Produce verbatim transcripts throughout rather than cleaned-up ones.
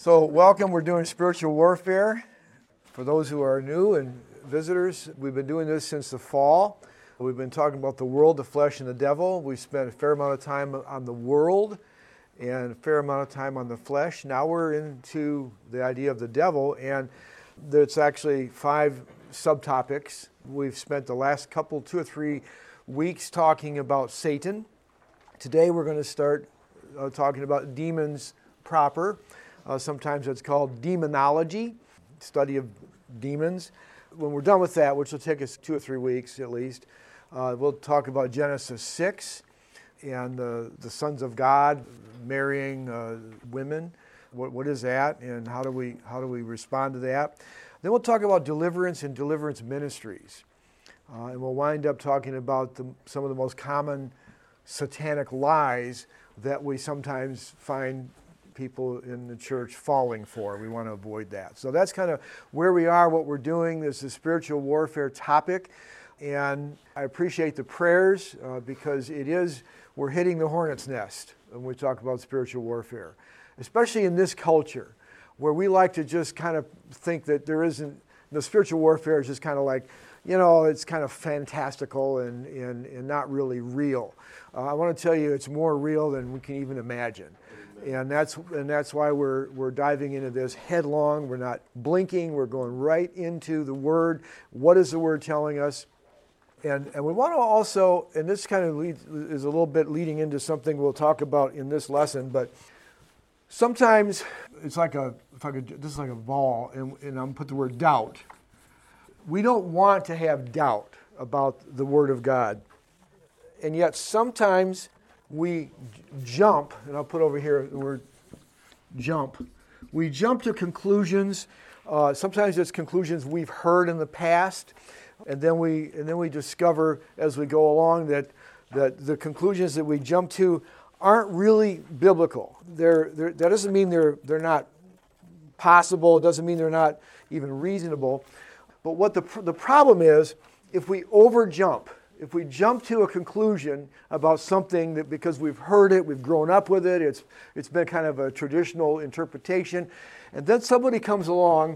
So welcome, we're doing spiritual warfare. For those who are new and visitors, we've been doing this since the fall. We've been talking about the world, the flesh, and the devil. We spent a fair amount of time on the world and a fair amount of time on the flesh. Now we're into the idea of the devil, and there's actually five subtopics. We've spent the last couple, two or three weeks talking about Satan. Today we're going to start uh, talking about demons proper. Uh, sometimes it's called demonology, study of demons. When we're done with that, which will take us two or three weeks at least, uh, we'll talk about Genesis six and uh, the sons of God marrying uh, women. What, what is that, and how do we how do we respond to that? Then we'll talk about deliverance and deliverance ministries, uh, and we'll wind up talking about the, some of the most common satanic lies that we sometimes find people in the church falling for. We want to avoid that. So that's kind of where we are, what we're doing. This is a spiritual warfare topic, and I appreciate the prayers uh, because it is, we're hitting the hornet's nest when we talk about spiritual warfare, especially in this culture where we like to just kind of think that there isn't, the spiritual warfare is just kind of like, you know, it's kind of fantastical and, and, and not really real. Uh, I want to tell you it's more real than we can even imagine. And that's and that's why we're we're diving into this headlong. We're not blinking. We're going right into the Word. What is the Word telling us? And and we want to also, and this kind of leads, is a little bit leading into something we'll talk about in this lesson. But sometimes it's like a if I could this is like a ball, and, and I'm gonna put the word doubt. We don't want to have doubt about the Word of God, and yet sometimes we jump, and I'll put over here the word jump. We jump to conclusions. Uh, sometimes it's conclusions we've heard in the past, and then we and then we discover as we go along that that the conclusions that we jump to aren't really biblical. They're, they're, that doesn't mean they're they're not possible. It doesn't mean they're not even reasonable. But what the the problem is, if we overjump. If we jump to a conclusion about something that because we've heard it, we've grown up with it, it's it's been kind of a traditional interpretation, and then somebody comes along,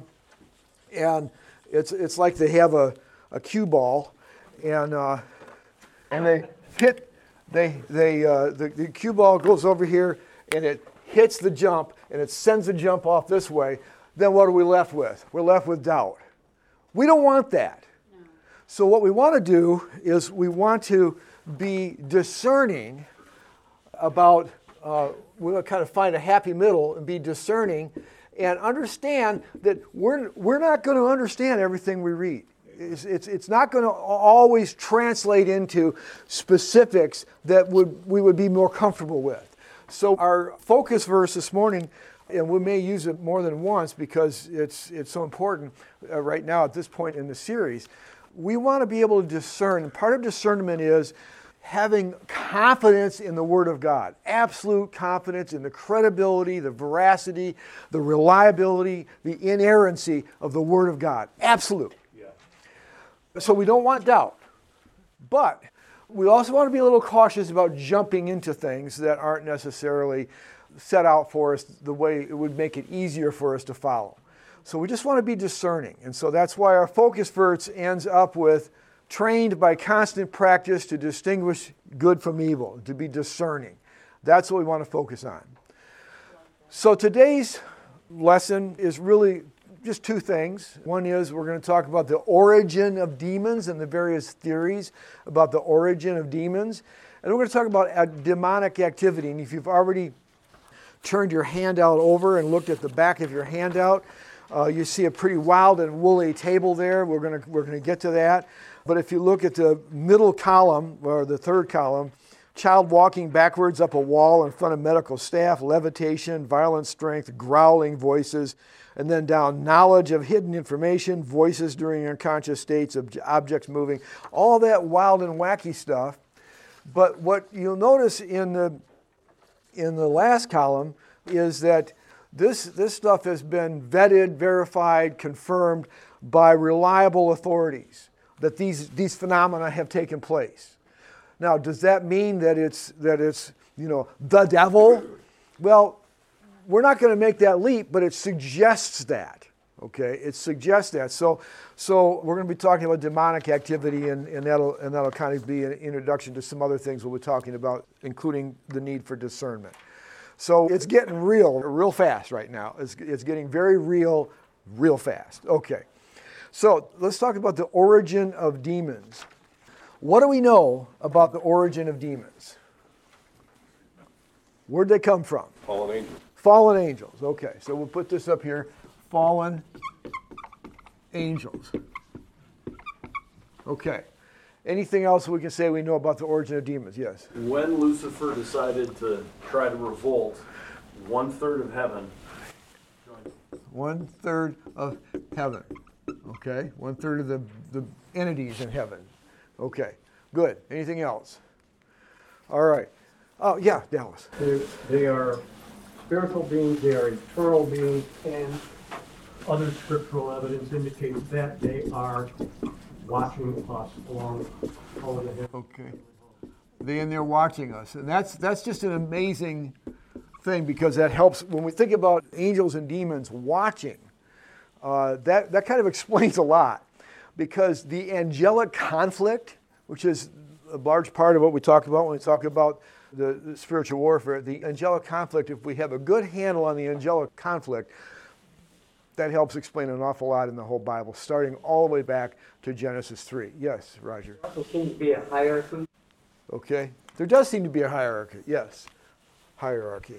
and it's it's like they have a, a cue ball, and uh, and they hit they they uh, the, the cue ball goes over here and it hits the jump and it sends the jump off this way. Then what are we left with? We're left with doubt. We don't want that. So what we want to do is we want to be discerning about, uh, we want to kind of find a happy middle and be discerning and understand that we're, we're not going to understand everything we read. It's, it's, it's not going to always translate into specifics that would we would be more comfortable with. So our focus verse this morning, and we may use it more than once because it's, it's so important uh, right now at this point in the series. We want to be able to discern, and part of discernment is having confidence in the Word of God, absolute confidence in the credibility, the veracity, the reliability, the inerrancy of the Word of God. Absolute. Yeah. So we don't want doubt. But we also want to be a little cautious about jumping into things that aren't necessarily set out for us the way it would make it easier for us to follow. So we just want to be discerning. And so that's why our focus verse ends up with trained by constant practice to distinguish good from evil, to be discerning. That's what we want to focus on. So today's lesson is really just two things. One is we're going to talk about the origin of demons and the various theories about the origin of demons. And we're going to talk about demonic activity. And if you've already turned your handout over and looked at the back of your handout, Uh, you see a pretty wild and woolly table there. We're going to we're going to get to that. But if you look at the middle column, or the third column, child walking backwards up a wall in front of medical staff, levitation, violent strength, growling voices, and then down knowledge of hidden information, voices during unconscious states of objects moving, all that wild and wacky stuff. But what you'll notice in the in the last column is that This, this stuff has been vetted, verified, confirmed by reliable authorities, that these, these phenomena have taken place. Now, does that mean that it's, that it's, you know, the devil? Well, we're not going to make that leap, but it suggests that. Okay, it suggests that. So, so we're going to be talking about demonic activity, and, and that'll and that'll kind of be an introduction to some other things we'll be talking about, including the need for discernment. So it's getting real, real fast right now. It's it's getting very real, real fast. Okay, so let's talk about the origin of demons. What do we know about the origin of demons? Where'd they come from? Fallen angels. Fallen angels. Okay, so we'll put this up here. Fallen angels. Okay. Anything else we can say we know about the origin of demons? Yes. When Lucifer decided to try to revolt, one third of heaven joined. One third of heaven. Okay. One third of the, the entities in heaven. Okay. Good. Anything else? All right. Oh, yeah, Dallas. They, they are spiritual beings, they are eternal beings, and other scriptural evidence indicates that they are watching us along over the hill. Okay. They and they're watching us. And that's that's just an amazing thing, because that helps when we think about angels and demons watching. Uh, that, that kind of explains a lot, because the angelic conflict, which is a large part of what we talk about when we talk about the, the spiritual warfare, the angelic conflict, if we have a good handle on the angelic conflict, that helps explain an awful lot in the whole Bible, starting all the way back to Genesis three. Yes, Roger. There also seems to be a hierarchy. Okay. There does seem to be a hierarchy. Yes. Hierarchy.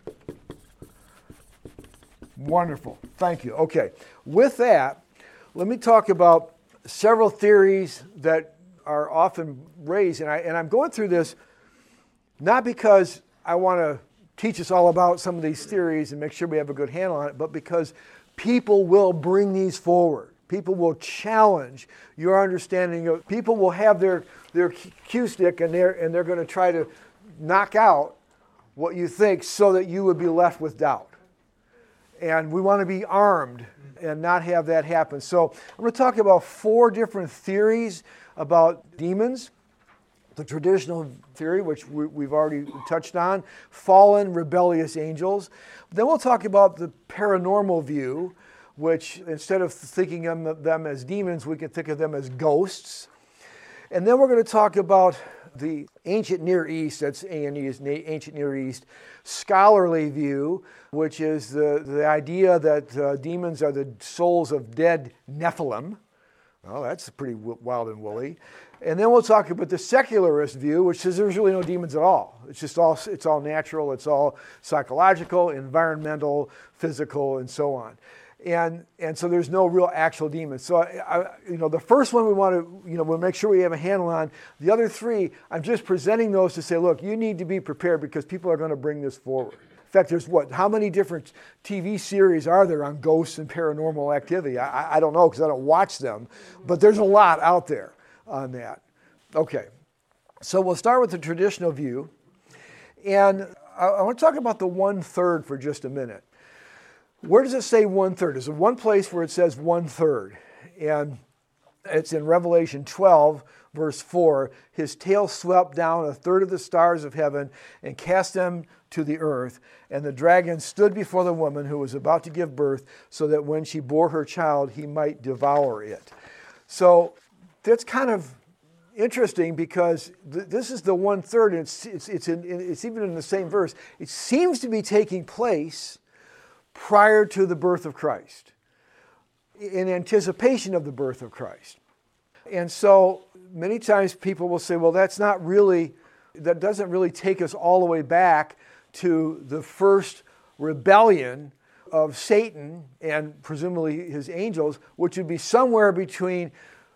Wonderful. Thank you. Okay. With that, let me talk about several theories that are often raised. And, I, and I'm going through this not because I want to teach us all about some of these theories and make sure we have a good handle on it, but because people will bring these forward. People will challenge your understanding of, people will have their, their cue stick, and they're, and they're going to try to knock out what you think so that you would be left with doubt. And we want to be armed and not have that happen. So I'm going to talk about four different theories about demons. The traditional theory, which we, we've already touched on, fallen, rebellious angels. Then we'll talk about the paranormal view, which instead of thinking of them as demons, we can think of them as ghosts. And then we're going to talk about the ancient Near East, that's A and E, is ancient Near East, scholarly view, which is the, the idea that uh, demons are the souls of dead Nephilim. Well, that's pretty wild and woolly. And then we'll talk about the secularist view, which says there's really no demons at all. It's just all, it's all natural, it's all psychological, environmental, physical, and so on. And, and so there's no real actual demons. So, I, I, you know, the first one we want to, you know, we'll make sure we have a handle on. The other three, I'm just presenting those to say, look, you need to be prepared because people are going to bring this forward. In fact, there's what, how many different T V series are there on ghosts and paranormal activity? I, I don't know because I don't watch them, but there's a lot out there on that. Okay, so we'll start with the traditional view. And I, I want to talk about the one-third for just a minute. Where does it say one-third? There's one place where it says one-third. And it's in Revelation twelve, verse four. His tail swept down a third of the stars of heaven and cast them to the earth. And the dragon stood before the woman who was about to give birth, so that when she bore her child, he might devour it. So that's kind of interesting because th- this is the one-third, and it's, it's, it's, in, it's even in the same verse. It seems to be taking place prior to the birth of Christ, in anticipation of the birth of Christ. And so many times people will say, well, that's not really, that doesn't really take us all the way back to the first rebellion of Satan and presumably his angels, which would be somewhere between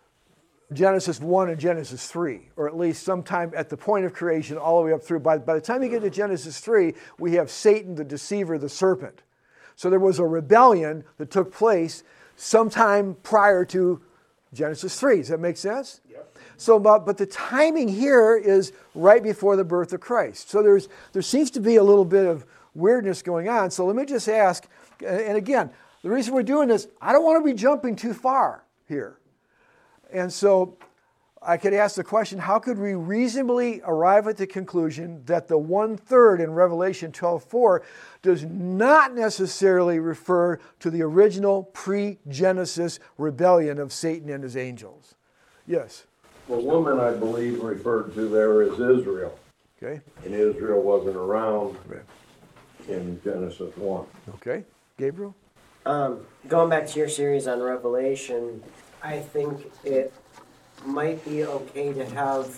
Genesis one and Genesis three, or at least sometime at the point of creation all the way up through. By, by the time you get to Genesis three, we have Satan, the deceiver, the serpent. So there was a rebellion that took place sometime prior to Genesis three. Does that make sense? Yep. So, but, but the timing here is right before the birth of Christ. So there's there seems to be a little bit of weirdness going on. So let me just ask, and again, the reason we're doing this, I don't want to be jumping too far here. And so I could ask the question, how could we reasonably arrive at the conclusion that the one-third in Revelation twelve four does not necessarily refer to the original pre-Genesis rebellion of Satan and his angels? Yes. The woman, I believe, referred to there is Israel. Okay. And Israel wasn't around Okay. in Genesis one. Okay. Gabriel? Um, going back to your series on Revelation, I think it might be okay to have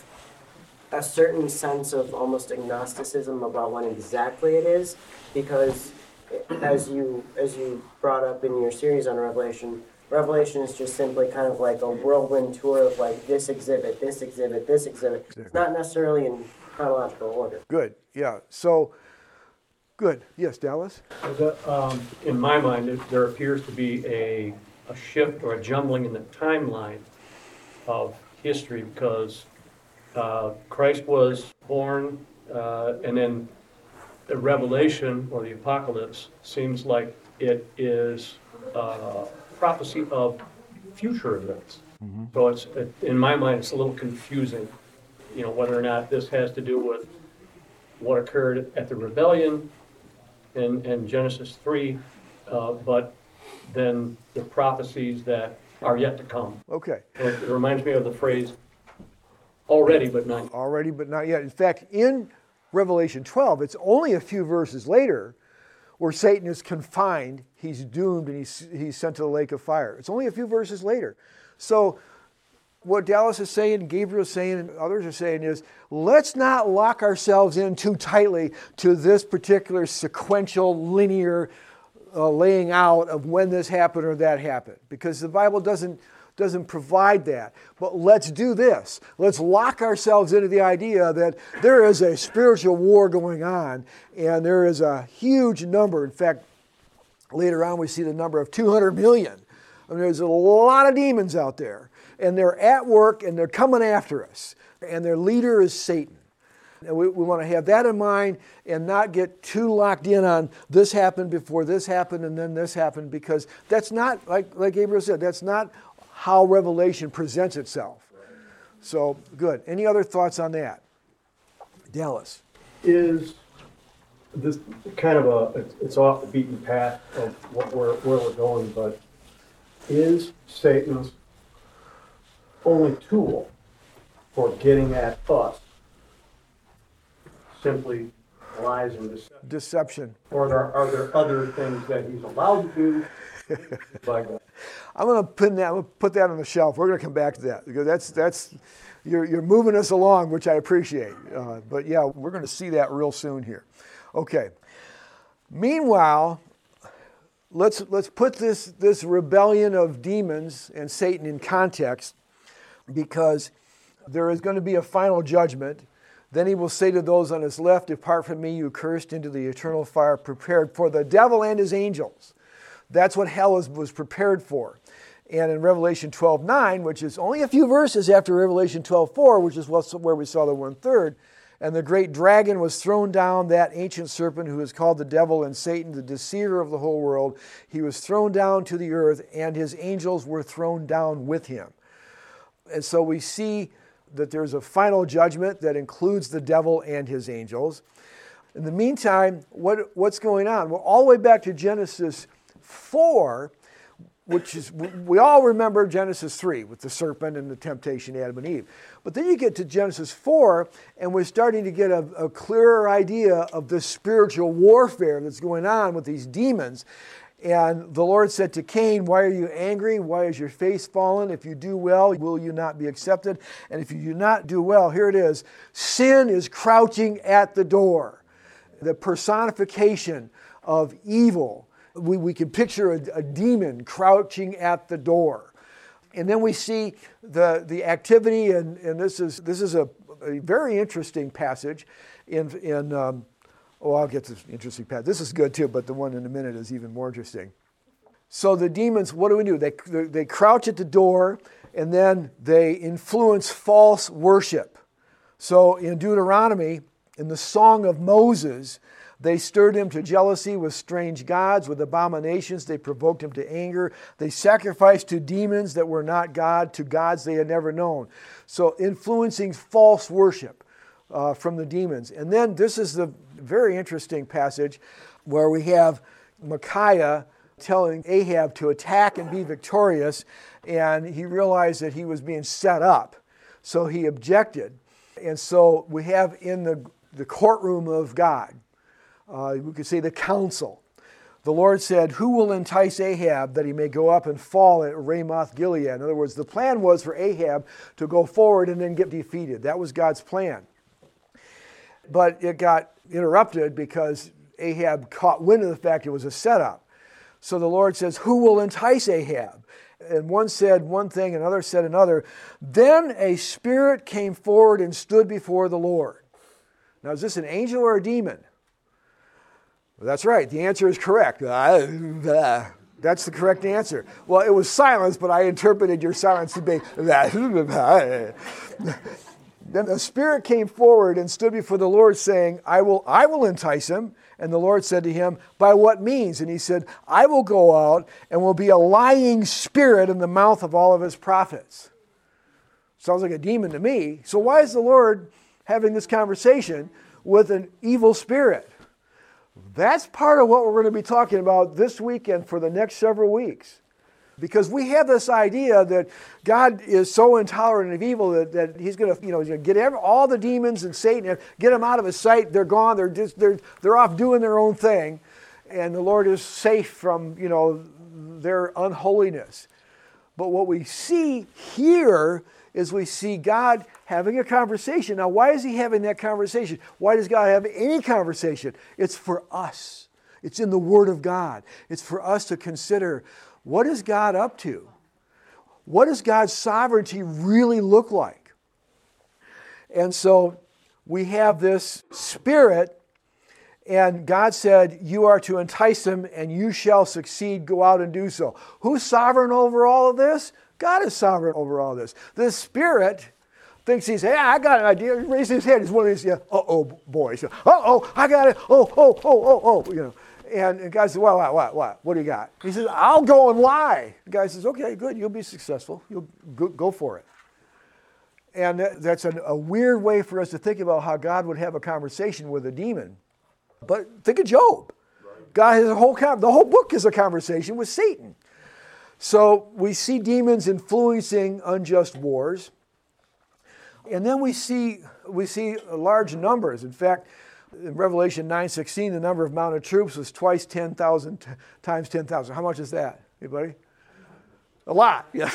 a certain sense of almost agnosticism about when exactly it is, because as you as you brought up in your series on Revelation, Revelation is just simply kind of like a whirlwind tour of like this exhibit, this exhibit, this exhibit. It's not necessarily in chronological order. Good. Yeah. So, good. Yes, Dallas? The, um, in my mind, it- there appears to be a, a shift or a jumbling in the timeline of history, because uh, Christ was born, uh, and then the Revelation or the Apocalypse seems like it is uh, prophecy of future events. Mm-hmm. So it's, it, in my mind, it's a little confusing, you know, whether or not this has to do with what occurred at the rebellion in, in Genesis three, uh, but then the prophecies that are yet to come. Okay. And it reminds me of the phrase, already but not yet. Already, but not yet. In fact, in Revelation twelve, it's only a few verses later where Satan is confined, he's doomed, and he's, he's sent to the lake of fire. It's only a few verses later. So what Dallas is saying, Gabriel is saying, and others are saying is, let's not lock ourselves in too tightly to this particular sequential, linear uh, laying out of when this happened or that happened, because the Bible doesn't doesn't provide that. But let's do this. Let's lock ourselves into the idea that there is a spiritual war going on, and there is a huge number. In fact, later on we see the number of two hundred million. I mean, there's a lot of demons out there, and they're at work, and they're coming after us, and their leader is Satan. And we, we want to have that in mind and not get too locked in on this happened before this happened and then this happened, because that's not, like, like Gabriel said, that's not how Revelation presents itself. So, good. Any other thoughts on that? Dallas? Is this kind of a, it's- it's off the beaten path of what we're, where we're going, but is Satan's only tool for getting at us simply lies and deception? Deception. Or there, are there other things that he's allowed to do by God? I'm going to put that, I'm gonna put that on the shelf. We're going to come back to that, because that's, that's you're, you're moving us along, which I appreciate. Uh, but yeah, we're going to see that real soon here. Okay. Meanwhile, let's, let's put this, this rebellion of demons and Satan in context, because there is going to be a final judgment. Then he will say to those on his left, "Depart from me, you cursed, into the eternal fire prepared for the devil and his angels." That's what hell is, was prepared for. And in Revelation twelve nine, which is only a few verses after Revelation twelve four, which is where we saw the one-third, "And the great dragon was thrown down, that ancient serpent who is called the devil and Satan, the deceiver of the whole world. He was thrown down to the earth, and his angels were thrown down with him." And so we see that there's a final judgment that includes the devil and his angels. In the meantime, what, what's going on? Well, all the way back to Genesis four, which is, we all remember Genesis three with the serpent and the temptation of Adam and Eve. But then you get to Genesis four, and we're starting to get a, a clearer idea of the spiritual warfare that's going on with these demons. And the Lord said to Cain, "Why are you angry? Why is your face fallen? If you do well, will you not be accepted? And if you do not do well," here it is, "sin is crouching at the door." The personification of evil. We, we can picture a, a demon crouching at the door. And then we see the, the activity, and, and this is, this is a, a very interesting passage in, in um, oh, I'll get to this interesting passage. This is good too, but the one in a minute is even more interesting. So the demons, what do we do? They, they, they crouch at the door, and then they influence false worship. So in Deuteronomy, in the Song of Moses, They stirred him to jealousy with strange gods, with abominations. They provoked him to anger. They sacrificed to demons that were not God, to gods they had never known. So influencing false worship uh, from the demons. And then this is the very interesting passage where we have Micaiah telling Ahab to attack and be victorious, and he realized that he was being set up. So he objected. And so we have in the, the courtroom of God, uh, we could say the council, the Lord said, who will entice Ahab that he may go up and fall at Ramoth Gilead? In other words, the plan was for Ahab to go forward and then get defeated. That was God's plan. But it got interrupted because Ahab caught wind of the fact it was a setup. So the Lord says, who will entice Ahab? And one said one thing, another said another. Then a spirit came forward and stood before the Lord. Now, is this an angel or a demon? Well, that's right. The answer is correct. That's the correct answer. Well, it was silence, but I interpreted your silence to be... Then a spirit came forward and stood before the Lord, saying, I will, I will entice him. And the Lord said to him, by what means? And he said, I will go out and will be a lying spirit in the mouth of all of his prophets. Sounds like a demon to me. So why is the Lord having this conversation with an evil spirit? That's part of what we're going to be talking about this weekend for the next several weeks. Because we have this idea that God is so intolerant of evil that, that he's going to, you know, he's going to get every, all the demons and Satan, get them out of his sight. They're gone. They're just they're they're off doing their own thing, and the Lord is safe from, you know, their unholiness. But what we see here is we see God having a conversation. Now, why is he having that conversation? Why does God have any conversation? It's for us. It's in the Word of God. It's for us to consider. What is God up to? What does God's sovereignty really look like? And so we have this spirit, and God said, you are to entice him, and you shall succeed. Go out and do so. Who's sovereign over all of this? God is sovereign over all this. The spirit thinks he's, hey, I got an idea. He raises his head. He's one of these, yeah, uh-oh, boys. Uh-oh, I got it. Oh, oh, oh, oh, oh, you know. And the guy says, what, what, what, what? What do you got? He says, I'll go and lie. The guy says, okay, good, you'll be successful. You'll go, go for it. And that's a, a weird way for us to think about how God would have a conversation with a demon. But think of Job. God has a whole, the whole book is a conversation with Satan. So we see demons influencing unjust wars. And then we see, we see large numbers. In fact, in Revelation nine sixteen, the number of mounted troops was twice ten thousand t- times ten thousand. How much is that? Anybody? A lot. Yeah.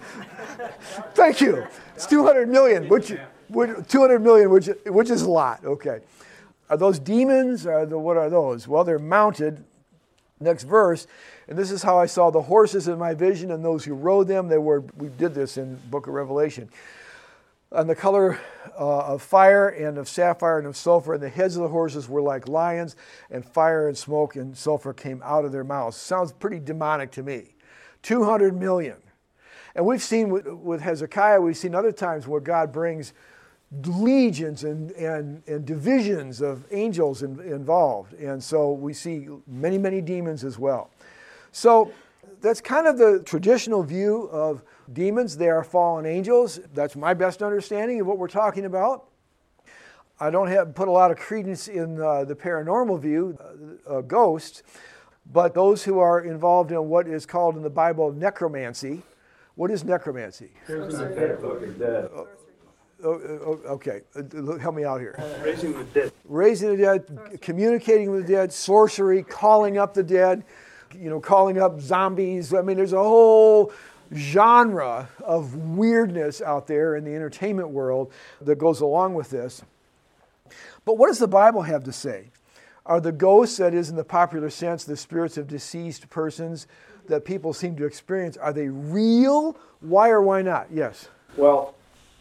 Thank you. It's two hundred million, which, which two hundred million, which which is a lot. Okay. Are those demons? Are the what are those? Well, they're mounted. Next verse, and this is how I saw the horses in my vision and those who rode them. They were. We did this in the book of Revelation. And the color uh, of fire and of sapphire and of sulfur, and the heads of the horses were like lions, and fire and smoke and sulfur came out of their mouths. Sounds pretty demonic to me. two hundred million. And we've seen with, with Hezekiah, we've seen other times where God brings legions and, and, and divisions of angels in, involved. And so we see many, many demons as well. So that's kind of the traditional view of demons. They are fallen angels. That's my best understanding of what we're talking about. I don't have put a lot of credence in uh, the paranormal view, uh, uh, ghosts, but those who are involved in what is called in the Bible necromancy. What is necromancy? Dead. Oh, oh, okay, uh, help me out here. Raising the dead. Raising the dead, communicating with the dead, sorcery, calling up the dead, you know, calling up zombies. I mean, there's a whole genre of weirdness out there in the entertainment world that goes along with this. But what does the Bible have to say? Are the ghosts, that is in the popular sense, the spirits of deceased persons that people seem to experience, are they real? Why or why not? Yes. Well,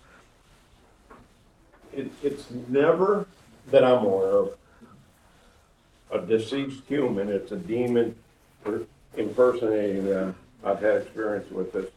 it, it's never that I'm aware of a deceased human. It's a demon impersonating them. I've had experience with this.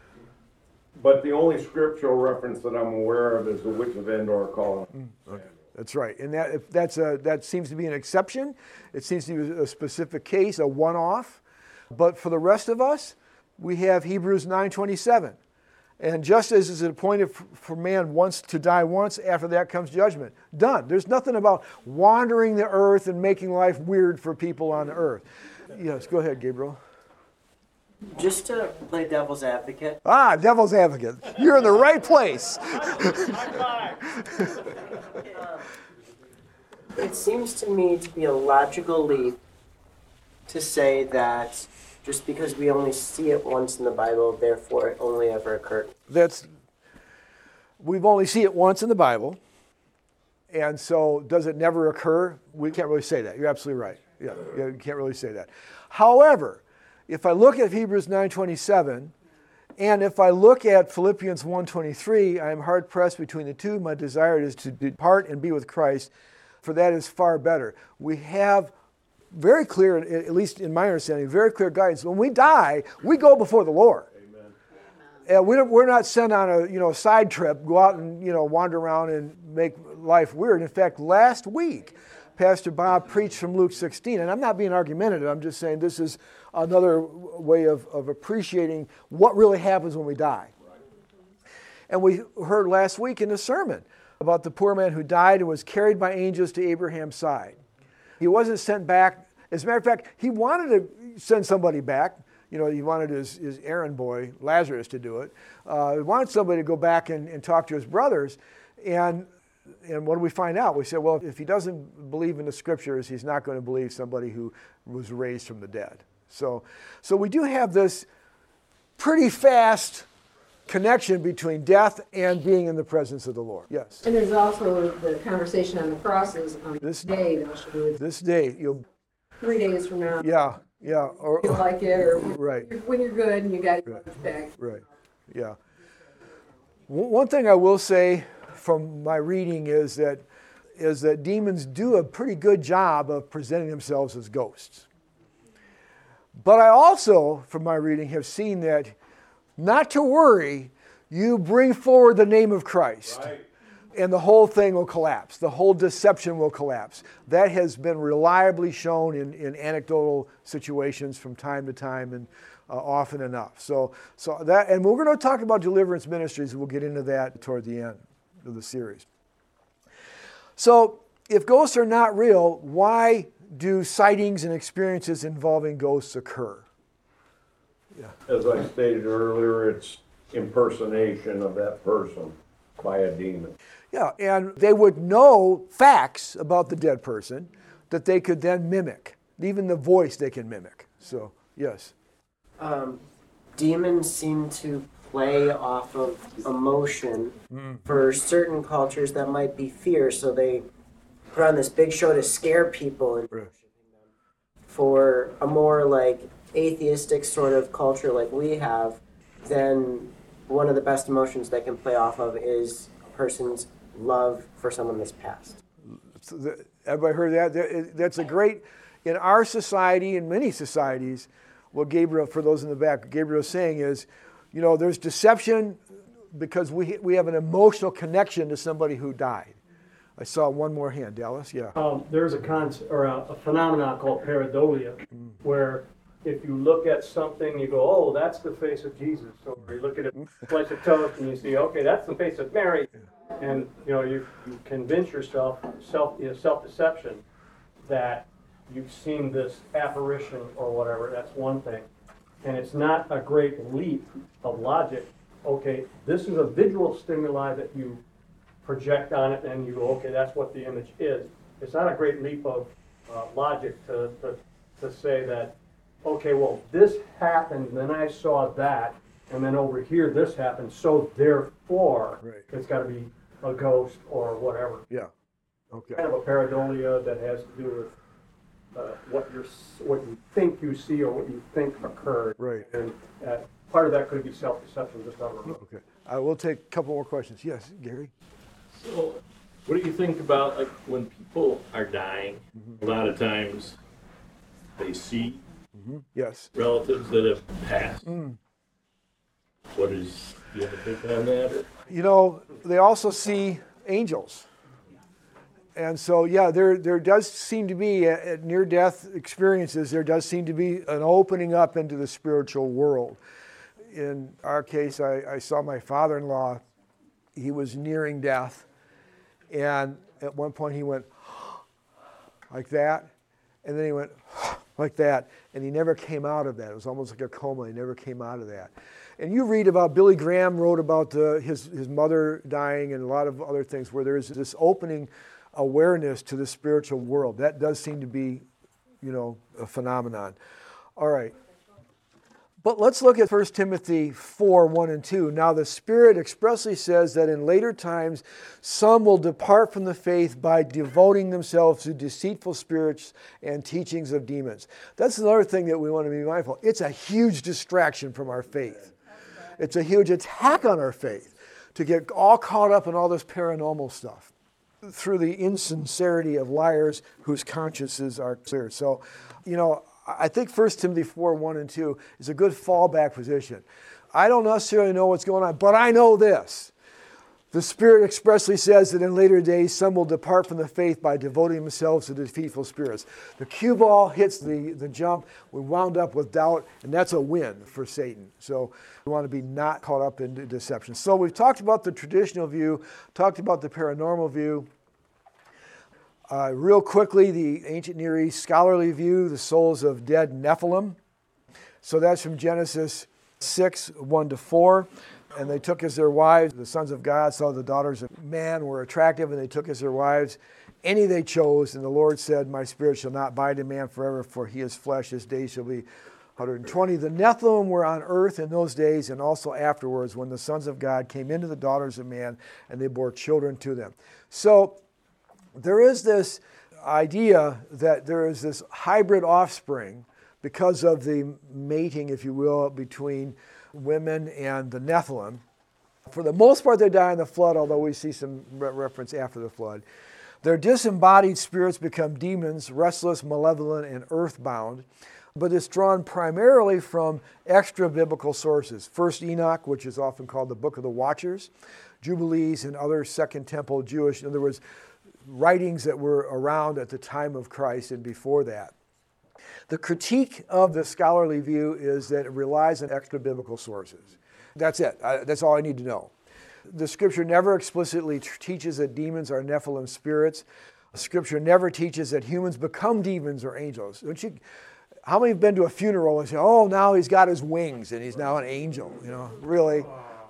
But the only scriptural reference that I'm aware of is the witch of Endor calling. Mm, okay. That's right. And that if that's a, that seems to be an exception. It seems to be a specific case, a one-off. But for the rest of us, we have Hebrews nine twenty-seven. And just as is appointed for man once to die once, after that comes judgment. Done. There's nothing about wandering the earth and making life weird for people on the earth. Yes, go ahead, Gabriel. Just to play devil's advocate. Ah, devil's advocate. You're in the right place. It seems to me to be a logical leap to say that just because we only see it once in the Bible, therefore it only ever occurred. That's, we've only seen it once in the Bible. And so does it never occur? We can't really say that. You're absolutely right. Yeah, yeah, you can't really say that. However, if I look at Hebrews nine twenty-seven, and if I look at Philippians one twenty-three, I am hard pressed between the two. My desire is to depart and be with Christ, for that is far better. We have very clear, at least in my understanding, very clear guidance. When we die, we go before the Lord. Amen. And we don't, we're not sent on a you know side trip, go out and you know wander around and make life weird. In fact, last week, Pastor Bob preached from Luke sixteen, and I'm not being argumentative. I'm just saying this is another way of, of appreciating what really happens when we die. And we heard last week in the sermon about the poor man who died and was carried by angels to Abraham's side. He wasn't sent back. As a matter of fact, he wanted to send somebody back. You know, he wanted his, his errand boy, Lazarus, to do it. Uh, he wanted somebody to go back and, and talk to his brothers. And And what do we find out? We say, well, if he doesn't believe in the scriptures, he's not going to believe somebody who was raised from the dead. So, so we do have this pretty fast connection between death and being in the presence of the Lord. Yes. And there's also the conversation on the crosses on This day, thou shalt do it This day, you'll, three days from now. yeah, yeah. Or, You like it, or right, when you're good and you got your Right. lunch back. right, yeah. W- One thing I will say from my reading is that is that demons do a pretty good job of presenting themselves as ghosts. But I also, from my reading, have seen that not to worry, you bring forward the name of Christ. Right. And the whole thing will collapse. The whole deception will collapse. That has been reliably shown in, in anecdotal situations from time to time and uh, often enough. So, so that, and we're going to talk about deliverance ministries. We'll get into that toward the end of the series. So, if ghosts are not real, why do sightings and experiences involving ghosts occur? As I stated earlier, it's impersonation of that person by a demon. Yeah, and they would know facts about the dead person that they could then mimic. Even the voice they can mimic. So, yes. Um, demons seem to play off of emotion mm. for certain cultures that might be fear, so they put on this big show to scare people and Right. for a more like atheistic sort of culture like we have, then one of the best emotions they can play off of is a person's love for someone that's passed. So the, everybody heard that? that? That's a great, in our society, in many societies, what Gabriel, for those in the back, Gabriel is saying is, you know, there's deception because we we have an emotional connection to somebody who died. I saw one more hand, Dallas, yeah. Um, there's a concept or a, a phenomenon called pareidolia, mm. where if you look at something, you go, oh, that's the face of Jesus. So you look at a slice of toast and you see, okay, that's the face of Mary. And you know, you, you convince yourself, self, you know, self-deception, that you've seen this apparition or whatever. That's one thing. And it's not a great leap of logic. Okay, this is a visual stimuli that you project on it and you go, okay, that's what the image is. It's not a great leap of uh, logic to, to, to say that, okay, well, this happened, then I saw that, and then over here this happened, so therefore Right. it's got to be a ghost or whatever. Yeah, okay. Kind of a pareidolia that has to do with uh, what you're, what you think you see or what you think occurred. Right. And uh, part of that could be self-deception, just not remote. Okay, I will take a couple more questions. Yes, Gary? So, what do you think about like when people are dying? Mm-hmm. A lot of times they see Mm-hmm. Yes. relatives that have passed. Mm. What is, do you have a take on that? Or? You know, they also see angels. And so, yeah, there there does seem to be, at, at near-death experiences, there does seem to be an opening up into the spiritual world. In our case, I, I saw my father-in-law. He was nearing death. And at one point he went like that. And then he went like that. And he never came out of that. It was almost like a coma. He never came out of that. And you read about, Billy Graham wrote about uh, his, his mother dying and a lot of other things where there's this opening awareness to the spiritual world. That does seem to be, you know, a phenomenon. All right. But let's look at First Timothy four, one and two. Now the Spirit expressly says that in later times some will depart from the faith by devoting themselves to deceitful spirits and teachings of demons. That's another thing that we want to be mindful. It's a huge distraction from our faith. It's a huge attack on our faith to get all caught up in all this paranormal stuff through the insincerity of liars whose consciences are clear. So, you know, I think First Timothy four, one and two is a good fallback position. I don't necessarily know what's going on, but I know this. The Spirit expressly says that in later days some will depart from the faith by devoting themselves to deceitful spirits. The cue ball hits the, the jump. We wound up with doubt, and that's a win for Satan. So we want to be not caught up in deception. So we've talked about the traditional view, talked about the paranormal view. Uh, real quickly, the ancient Near East scholarly view, the souls of dead Nephilim. So that's from Genesis six, one to four. And they took as their wives, the sons of God saw the daughters of man were attractive, and they took as their wives any they chose. And the Lord said, my spirit shall not abide in man forever, for he is flesh, his days shall be one hundred twenty. The Nephilim were on earth in those days and also afterwards when the sons of God came into the daughters of man, and they bore children to them. So there is this idea that there is this hybrid offspring because of the mating, if you will, between women and the Nephilim. For the most part, they die in the flood, although we see some re- reference after the flood. Their disembodied spirits become demons, restless, malevolent, and earthbound. But it's drawn primarily from extra-biblical sources. First Enoch, which is often called the Book of the Watchers, Jubilees, and other Second Temple Jewish, in other words, writings that were around at the time of Christ and before that. The critique of the scholarly view is that it relies on extra-biblical sources. That's it. I, that's all I need to know. The Scripture never explicitly t- teaches that demons are Nephilim spirits. The Scripture never teaches that humans become demons or angels. Don't you? How many have been to a funeral and say, "Oh, now he's got his wings and he's now an angel"? You know, really.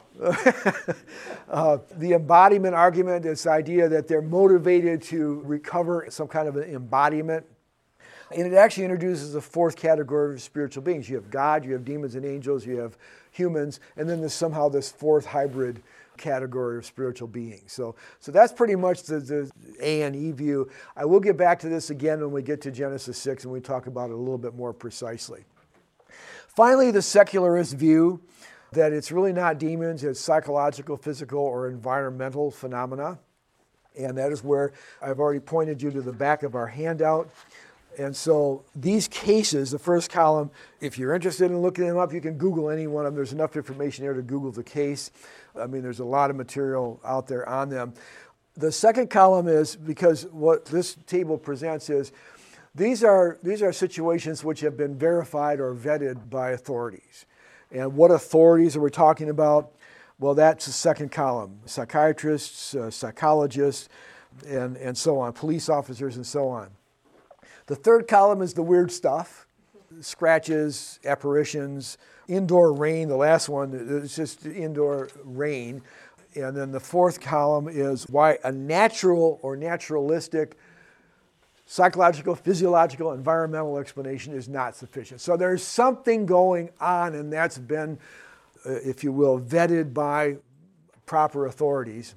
uh, the embodiment argument, this idea that they're motivated to recover some kind of an embodiment. And it actually introduces a fourth category of spiritual beings. You have God, you have demons and angels, you have humans, and then there's somehow this fourth hybrid category of spiritual beings. So, so that's pretty much the, the A and E view. I will get back to this again when we get to Genesis six and we talk about it a little bit more precisely. Finally, the secularist view that it's really not demons, it's psychological, physical, or environmental phenomena. And that is where I've already pointed you to the back of our handout. And so these cases, the first column, if you're interested in looking them up, you can Google any one of them. There's enough information there to Google the case. I mean, there's a lot of material out there on them. The second column is, because what this table presents is, these are, these are situations which have been verified or vetted by authorities. And what authorities are we talking about? Well, that's the second column. Psychiatrists, uh, psychologists, and, and so on, police officers and so on. The third column is the weird stuff, scratches, apparitions, indoor rain. The last one is just indoor rain. And then the fourth column is why a natural or naturalistic psychological, physiological, environmental explanation is not sufficient. So there's something going on, and that's been, uh, if you will, vetted by proper authorities.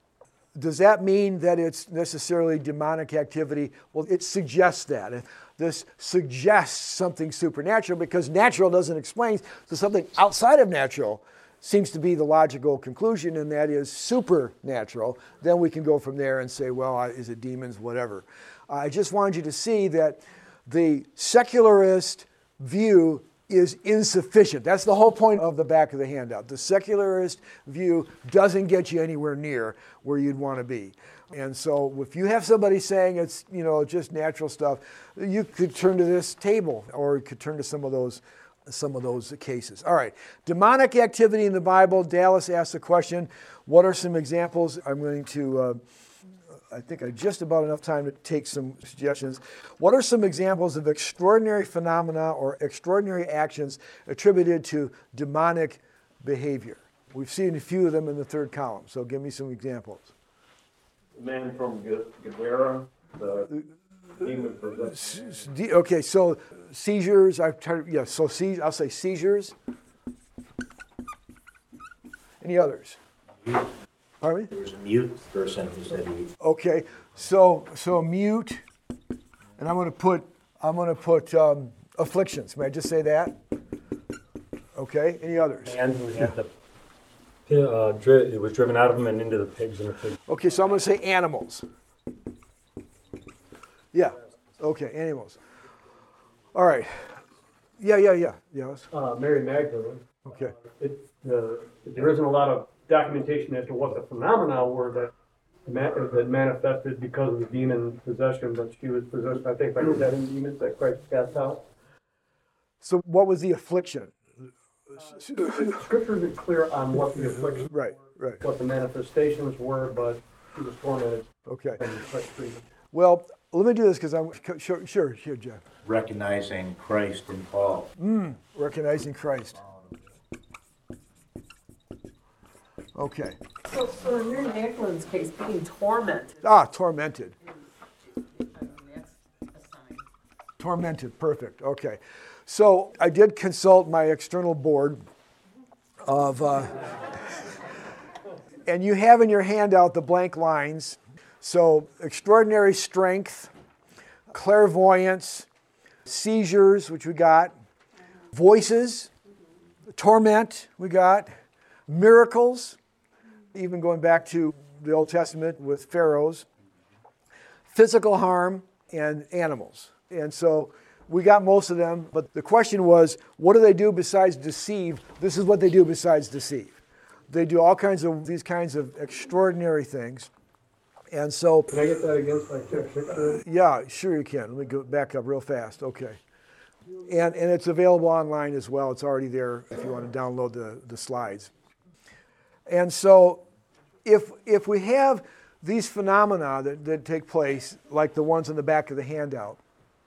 Does that mean that it's necessarily demonic activity? Well, it suggests that. This suggests something supernatural because natural doesn't explain, so something outside of natural seems to be the logical conclusion, and that is supernatural. Then we can go from there and say, well, is it demons, whatever. I just wanted you to see that the secularist view is insufficient. That's the whole point of the back of the handout. The secularist view doesn't get you anywhere near where you'd want to be. And so if you have somebody saying it's, you know, just natural stuff, you could turn to this table, or you could turn to some of those some of those cases. All right. Demonic activity in the Bible. Dallas asked the question, what are some examples? I'm going to, uh, I think I just about enough time to take some suggestions. What are some examples of extraordinary phenomena or extraordinary actions attributed to demonic behavior? We've seen a few of them in the third column, so give me some examples. The man from G- Gadara, the demon possessed man. S- d- Okay, so seizures, I've tried, yeah, so se- I'll say seizures. Any others? Pardon me? There was a mute person who said he Okay, so so mute, and I'm going to put I'm going to put um, afflictions. May I just say that? Okay. Any others? And we had the, uh, dri- it was driven out of him and into the pigs and the pigs. Okay, so I'm going to say animals. Yeah. Okay, animals. All right. Yeah, yeah, yeah. Yes. Uh, Mary Magdalene. Okay. It, uh, there isn't a lot of documentation as to what the phenomena were that ma- that manifested because of the demon possession, but she was possessed, I think, by seven demons that Christ cast out. So what was the affliction? Scripture isn't clear on what the affliction, Right. Right. what the manifestations were, but she was tormented Okay. and Christ freed her. Well, let me do this because I'm sure. Sure. Sure, Jeff. recognizing Christ in Paul. Recognizing Christ. Okay. So, so in Mary Magdalene's case, being tormented. Ah, tormented. I mean, that's a sign. Tormented, perfect. Okay. So I did consult my external board of, uh, and you have in your handout the blank lines. So extraordinary strength, clairvoyance, seizures, which we got, voices, torment, we got, miracles, even going back to the Old Testament with pharaohs, physical harm, and animals. And so we got most of them, but the question was, what do they do besides deceive? This is what they do besides deceive. They do all kinds of these kinds of extraordinary things. And so, Can I get that against my check picture? yeah, sure you can. Let me go back up real fast. Okay. And, and it's available online as well. It's already there if you want to download the, the slides. And so if, if we have these phenomena that, that take place, like the ones on the back of the handout,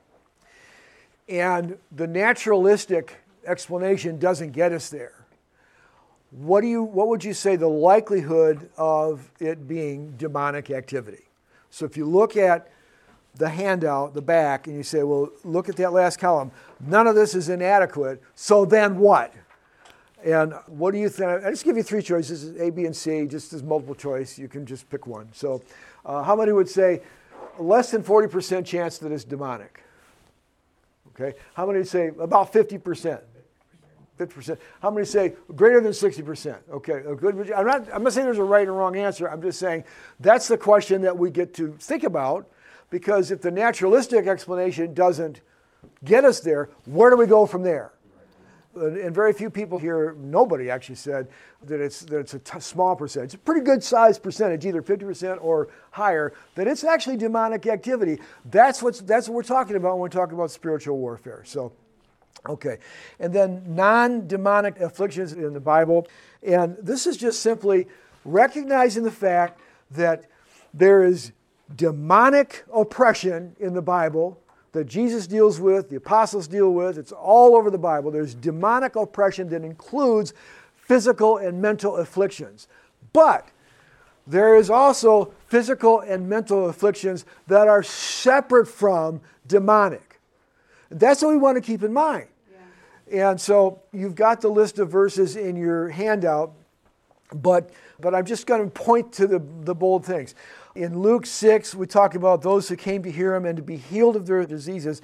and the naturalistic explanation doesn't get us there, what do you what would you say the likelihood of it being demonic activity? So if you look at the handout, the back, and you say, well, look at that last column, none of this is inadequate, so then what? And what do you think? I just give you three choices, A, B, and C, just as multiple choice. You can just pick one. So uh, how many would say less than forty percent chance that it's demonic? Okay. How many would say about fifty percent? fifty percent. How many say greater than sixty percent? Okay. A good, I'm not, I'm not saying there's a right or wrong answer. I'm just saying that's the question that we get to think about, because if the naturalistic explanation doesn't get us there, where do we go from there? And very few people here, nobody actually said that it's, that it's a t- small percentage. It's a pretty good sized percentage, either fifty percent or higher, that it's actually demonic activity. That's, what's, that's what we're talking about when we're talking about spiritual warfare. So, okay. And then non-demonic afflictions in the Bible. And this is just simply recognizing the fact that there is demonic oppression in the Bible that Jesus deals with, the apostles deal with. It's all over the Bible. There's demonic oppression that includes physical and mental afflictions. But there is also physical and mental afflictions that are separate from demonic. That's what we want to keep in mind. Yeah. And so you've got the list of verses in your handout, but, but I'm just going to point to the, the bold things. In Luke six, we talk about those who came to hear him and to be healed of their diseases,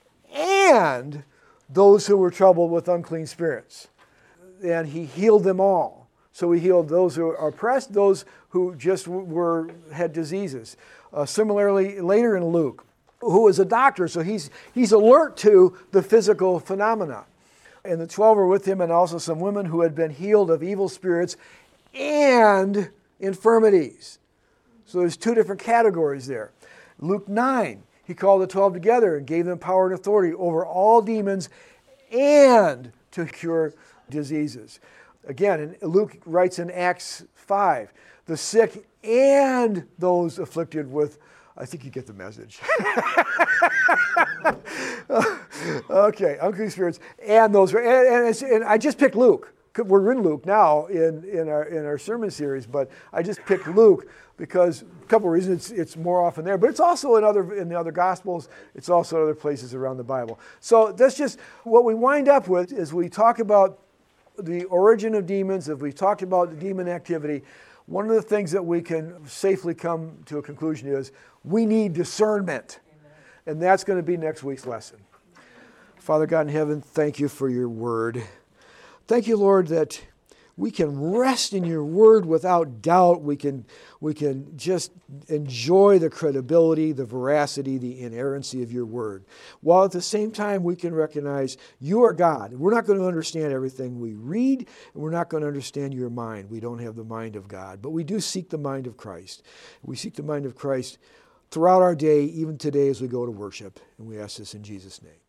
and those who were troubled with unclean spirits. And he healed them all. So he healed those who are oppressed, those who just were had diseases. Uh, similarly, later in Luke, who is a doctor, so he's he's alert to the physical phenomena. And the twelve were with him, and also some women who had been healed of evil spirits and infirmities. So there's two different categories there. Luke nine, he called the twelve together and gave them power and authority over all demons and to cure diseases. Again, Luke writes in Acts five, the sick and those afflicted with, I think you get the message. Okay, unclean spirits and those, and, and, it's, and I just picked Luke. We're in Luke now in, in our in our sermon series, but I just picked Luke because a couple of reasons. It's, it's more often there, but it's also in other in the other Gospels. It's also in other places around the Bible. So that's just what we wind up with is we talk about the origin of demons. If we've talked about the demon activity, one of the things that we can safely come to a conclusion is we need discernment, and that's going to be next week's lesson. Father God in heaven, thank you for your word. Thank you, Lord, that we can rest in your word without doubt. We can, we can just enjoy the credibility, the veracity, the inerrancy of your word. While at the same time, we can recognize you are God. We're not going to understand everything we read, and we're not going to understand your mind. We don't have the mind of God, but we do seek the mind of Christ. We seek the mind of Christ throughout our day, even today as we go to worship. And we ask this in Jesus' name.